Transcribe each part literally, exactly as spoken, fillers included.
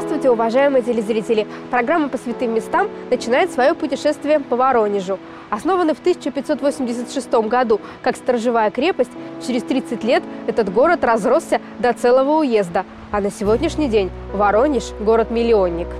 Здравствуйте, уважаемые телезрители! Программа «По святым местам» начинает свое путешествие по Воронежу. Основанный в тысяча пятьсот восемьдесят шестом году как сторожевая крепость, через тридцать лет этот город разросся до целого уезда. А на сегодняшний день Воронеж – город-миллионник.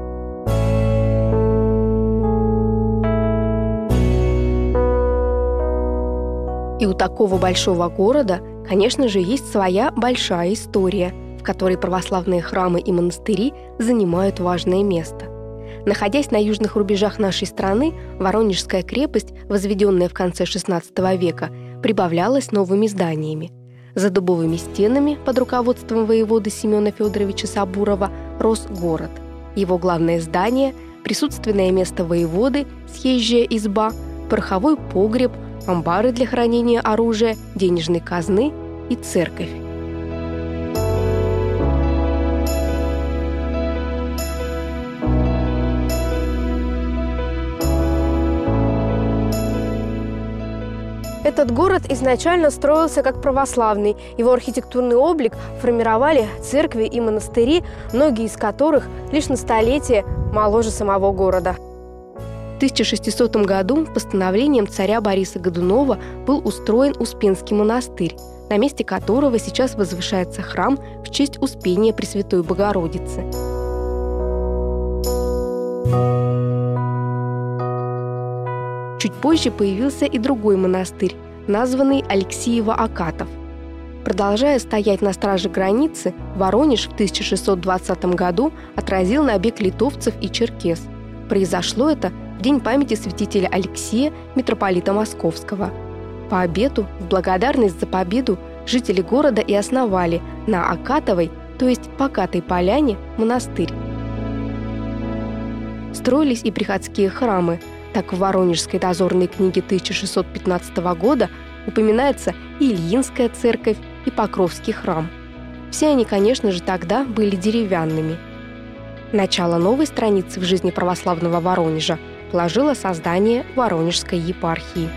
И у такого большого города, конечно же, есть своя большая история, в которой православные храмы и монастыри занимают важное место. Находясь на южных рубежах нашей страны, Воронежская крепость, возведенная в конце шестнадцатого века, прибавлялась новыми зданиями. За дубовыми стенами под руководством воеводы Семена Федоровича Сабурова рос город. Его главное здание, присутственное место воеводы, съезжая изба, пороховой погреб, амбары для хранения оружия, денежной казны и церковь. Этот город изначально строился как православный. Его архитектурный облик формировали церкви и монастыри, многие из которых лишь на столетие моложе самого города. В тысяча шестисотом году постановлением царя Бориса Годунова был устроен Успенский монастырь, на месте которого сейчас возвышается храм в честь Успения Пресвятой Богородицы. Чуть позже появился и другой монастырь, названный Алексеево-Акатов. Продолжая стоять на страже границы, Воронеж в тысяча шестьсот двадцатом году отразил набег литовцев и черкес. Произошло это в день памяти святителя Алексея, митрополита Московского. По обету, в благодарность за победу, жители города и основали на Акатовой, то есть Покатой поляне, монастырь. Строились и приходские храмы. Так в Воронежской дозорной книге тысяча шестьсот пятнадцатого года упоминается и Ильинская церковь, и Покровский храм. Все они, конечно же, тогда были деревянными. Начало новой страницы в жизни православного Воронежа положило создание Воронежской епархии.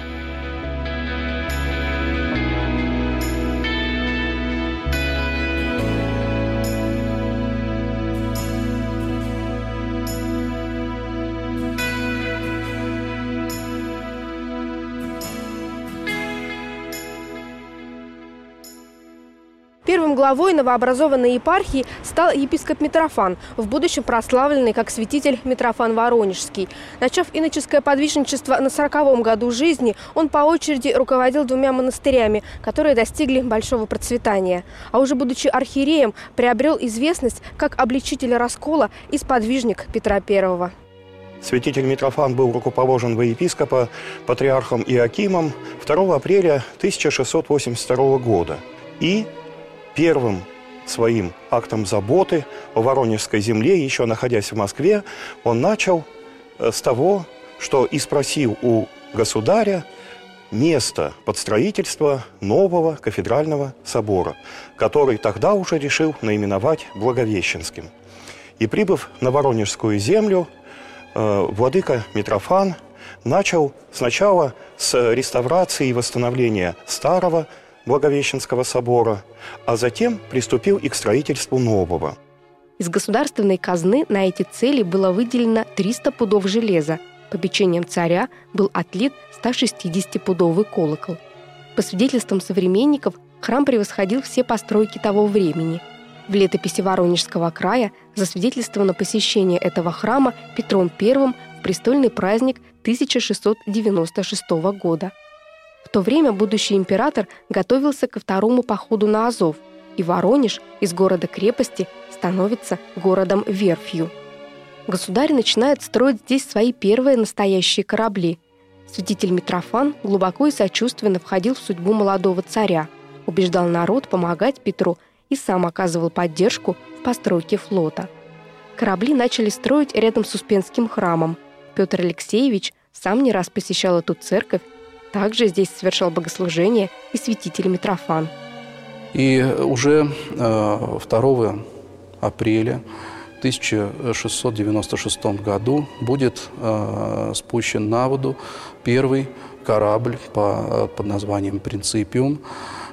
Первым главой новообразованной епархии стал епископ Митрофан, в будущем прославленный как святитель Митрофан Воронежский. Начав иноческое подвижничество на сороковом году жизни, он по очереди руководил двумя монастырями, которые достигли большого процветания. А уже будучи архиереем, приобрел известность как обличитель раскола и сподвижник Петра Первого. Святитель Митрофан был рукоположен во епископа патриархом Иоакимом второго апреля тысяча шестьсот восемьдесят второго года. И первым своим актом заботы о Воронежской земле, еще находясь в Москве, он начал с того, что и спросил у государя место под строительство нового кафедрального собора, который тогда уже решил наименовать Благовещенским. И прибыв на Воронежскую землю, владыка Митрофан начал сначала с реставрации и восстановления старого Благовещенского собора, а затем приступил и к строительству нового. Из государственной казны на эти цели было выделено триста пудов железа. Попечением царя был отлит стошестидесятипудовый колокол. По свидетельствам современников, храм превосходил все постройки того времени. В летописи Воронежского края засвидетельствовано посещение этого храма Петром Первым в престольный праздник тысяча шестьсот девяносто шестого года. В то время будущий император готовился ко второму походу на Азов, и Воронеж из города-крепости становится городом-верфью. Государь начинает строить здесь свои первые настоящие корабли. Святитель Митрофан глубоко и сочувственно входил в судьбу молодого царя, убеждал народ помогать Петру и сам оказывал поддержку в постройке флота. Корабли начали строить рядом с Успенским храмом. Петр Алексеевич сам не раз посещал эту церковь. Также здесь совершал богослужение и святитель Митрофан. И уже второго апреля тысяча шестьсот девяносто шестом году будет спущен на воду первый корабль по, под названием «Принципиум»,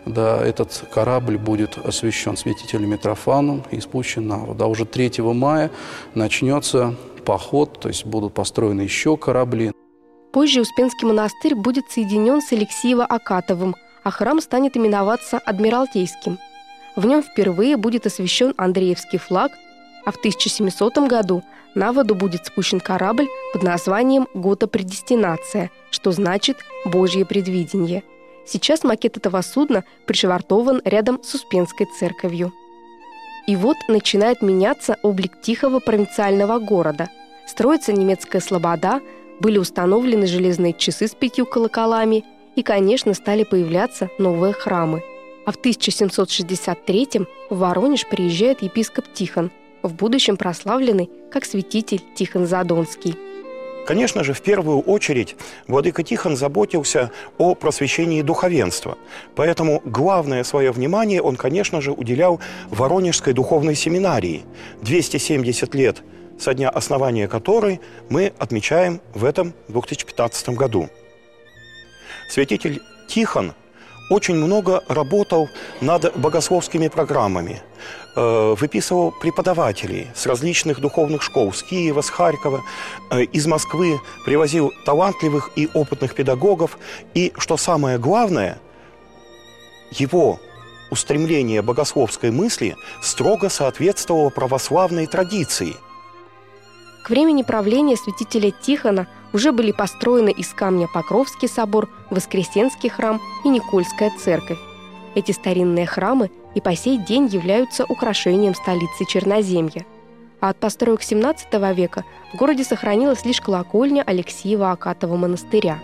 да, этот корабль будет освящен святителем Митрофаном и спущен на воду. А уже третьего мая начнется поход, то есть будут построены еще корабли. Позже Успенский монастырь будет соединен с Алексеево-Акатовым, а храм станет именоваться Адмиралтейским. В нем впервые будет освящен Андреевский флаг, а в тысяча семисотом году на воду будет спущен корабль под названием «Гота-предестинация», что значит «Божье предвидение». Сейчас макет этого судна пришвартован рядом с Успенской церковью. И вот начинает меняться облик тихого провинциального города. Строится немецкая слобода, были установлены железные часы с пятью колоколами и, конечно, стали появляться новые храмы. А в тысяча семьсот шестьдесят третьем в Воронеж приезжает епископ Тихон, в будущем прославленный как святитель Тихон Задонский. Конечно же, в первую очередь владыка Тихон заботился о просвещении духовенства. Поэтому главное свое внимание он, конечно же, уделял Воронежской духовной семинарии. двести семьдесят лет со дня основания которой мы отмечаем в этом две тысячи пятнадцатом году. Святитель Тихон очень много работал над богословскими программами, э, выписывал преподавателей с различных духовных школ, с Киева, с Харькова, э, из Москвы, привозил талантливых и опытных педагогов. И, что самое главное, его устремление богословской мысли строго соответствовало православной традиции. К времени правления святителя Тихона уже были построены из камня Покровский собор, Воскресенский храм и Никольская церковь. Эти старинные храмы и по сей день являются украшением столицы Черноземья. А от построек семнадцатого века в городе сохранилась лишь колокольня Алексеева-Акатова монастыря.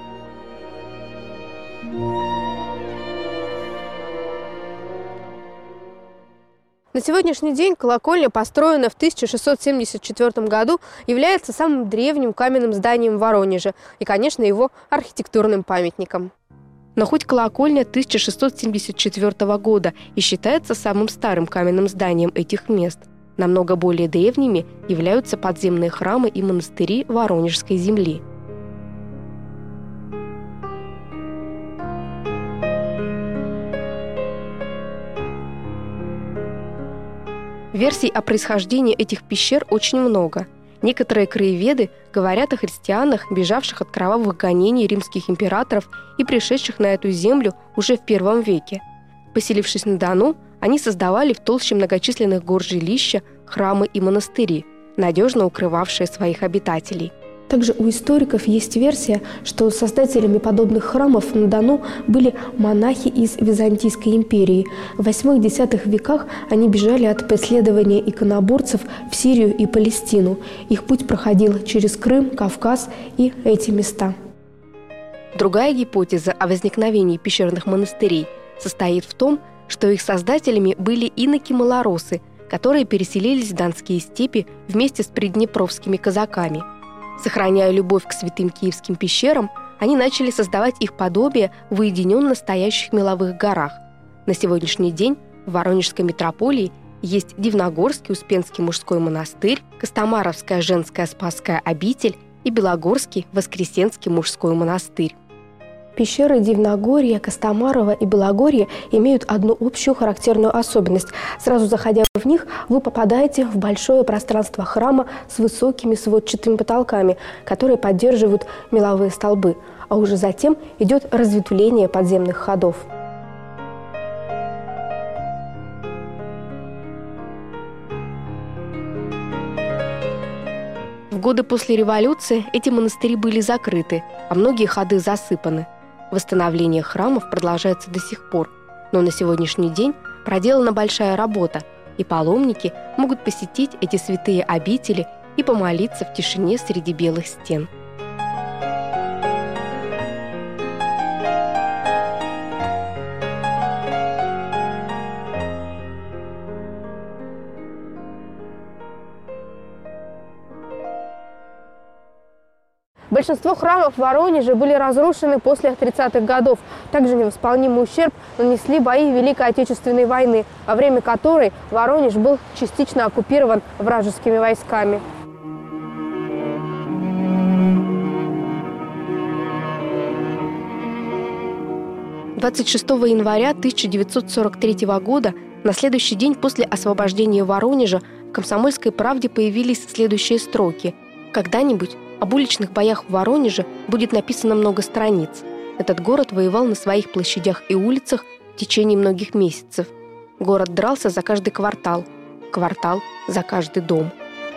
На сегодняшний день колокольня, построенная в тысяча шестьсот семьдесят четвёртом году, является самым древним каменным зданием Воронежа и, конечно, его архитектурным памятником. Но хоть колокольня тысяча шестьсот семьдесят четвёртого года и считается самым старым каменным зданием этих мест, намного более древними являются подземные храмы и монастыри Воронежской земли. Версий о происхождении этих пещер очень много. Некоторые краеведы говорят о христианах, бежавших от кровавых гонений римских императоров и пришедших на эту землю уже в первом веке. Поселившись на Дону, они создавали в толще многочисленных гор жилища, храмы и монастыри, надежно укрывавшие своих обитателей. Также у историков есть версия, что создателями подобных храмов на Дону были монахи из Византийской империи. В восьмых-десятых веках они бежали от преследования иконоборцев в Сирию и Палестину. Их путь проходил через Крым, Кавказ и эти места. Другая гипотеза о возникновении пещерных монастырей состоит в том, что их создателями были иноки-малоросы, которые переселились в Донские степи вместе с приднепровскими казаками. Сохраняя любовь к святым киевским пещерам, они начали создавать их подобие в уединенно стоящих меловых горах. На сегодняшний день в Воронежской митрополии есть Дивногорский Успенский мужской монастырь, Костомаровская женская Спасская обитель и Белогорский Воскресенский мужской монастырь. Пещеры Дивногорья, Костомарова и Белогорья имеют одну общую характерную особенность. Сразу заходя в них, вы попадаете в большое пространство храма с высокими сводчатыми потолками, которые поддерживают меловые столбы, а уже затем идет разветвление подземных ходов. В годы после революции эти монастыри были закрыты, а многие ходы засыпаны. Восстановление храмов продолжается до сих пор, но на сегодняшний день проделана большая работа, и паломники могут посетить эти святые обители и помолиться в тишине среди белых стен. Большинство храмов в Воронеже были разрушены после тридцатых годов. Также невосполнимый ущерб нанесли бои Великой Отечественной войны, во время которой Воронеж был частично оккупирован вражескими войсками. двадцать шестого января тысяча девятьсот сорок третьего года, на следующий день после освобождения Воронежа, в «Комсомольской правде» появились следующие строки. «Когда-нибудь об уличных боях в Воронеже будет написано много страниц. Этот город воевал на своих площадях и улицах в течение многих месяцев. Город дрался за каждый квартал, квартал за каждый дом».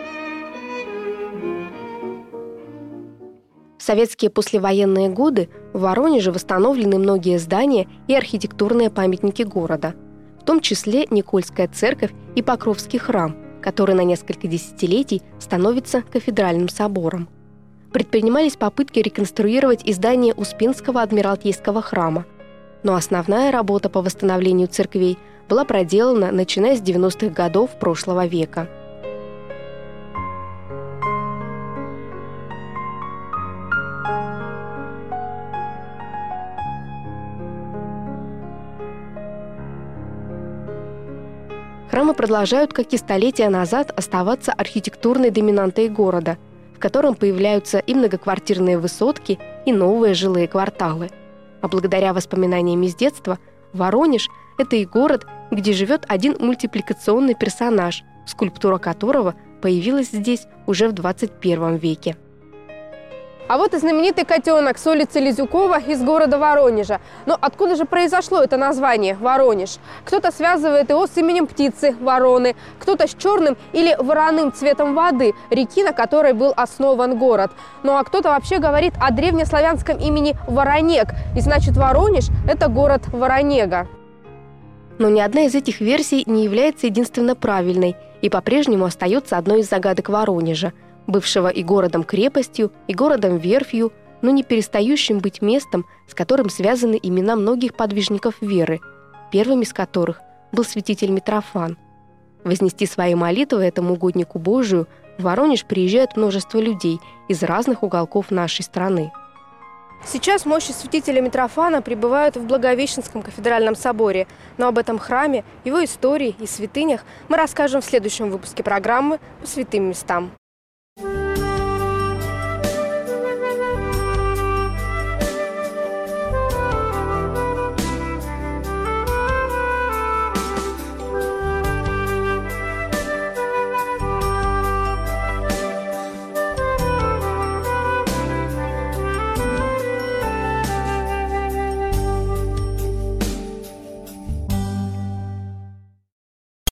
В советские послевоенные годы в Воронеже восстановлены многие здания и архитектурные памятники города, в том числе Никольская церковь и Покровский храм, который на несколько десятилетий становится кафедральным собором. Предпринимались попытки реконструировать и здание Успенского адмиралтейского храма, но основная работа по восстановлению церквей была проделана начиная с девяностых годов прошлого века. Храмы продолжают, как и столетия назад, оставаться архитектурной доминантой города, в котором появляются и многоквартирные высотки, и новые жилые кварталы. А благодаря воспоминаниям из детства, Воронеж – это и город, где живет один мультипликационный персонаж, скульптура которого появилась здесь уже в двадцать первом веке. А вот и знаменитый котенок с улицы Лизюкова из города Воронежа. Но откуда же произошло это название «Воронеж»? Кто-то связывает его с именем птицы – вороны, кто-то с черным или вороным цветом воды, реки, на которой был основан город. Ну а кто-то вообще говорит о древнеславянском имени Воронег, и значит Воронеж – это город Воронега. Но ни одна из этих версий не является единственно правильной и по-прежнему остается одной из загадок Воронежа, бывшего и городом-крепостью, и городом-верфью, но не перестающим быть местом, с которым связаны имена многих подвижников веры, первым из которых был святитель Митрофан. Вознести свои молитвы этому угоднику Божию в Воронеж приезжает множество людей из разных уголков нашей страны. Сейчас мощи святителя Митрофана пребывают в Благовещенском кафедральном соборе, но об этом храме, его истории и святынях мы расскажем в следующем выпуске программы «По святым местам».